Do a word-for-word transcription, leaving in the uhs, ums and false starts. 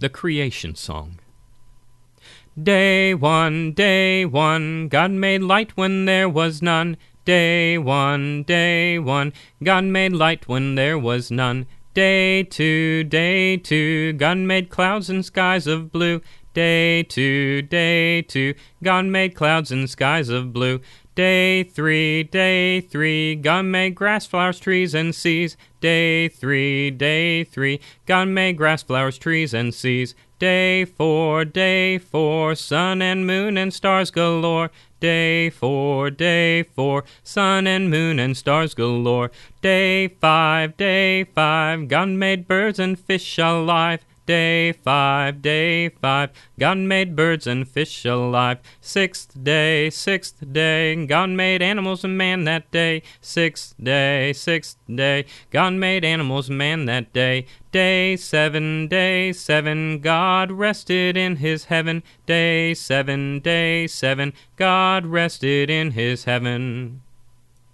The Creation Song. Day one, day one, God made light when there was none. Day one, day one, God made light when there was none. Day two, day two, God made clouds and skies of blue. Day two, day two, God made clouds and skies of blue. Day three, day three, God made grass, flowers, trees, and seas. Day three, day three, God made grass, flowers, trees, and seas. Day four, day four, sun and moon and stars galore. Day four, day four, sun and moon and stars galore. Day five, day five, God made birds and fish alive. Day five, day five, God made birds and fish alive. Sixth day, sixth day, God made animals and man that day. Sixth day, sixth day, God made animals and man that day. Day seven, day seven, God rested in his heaven. Day seven, day seven, God rested in his heaven.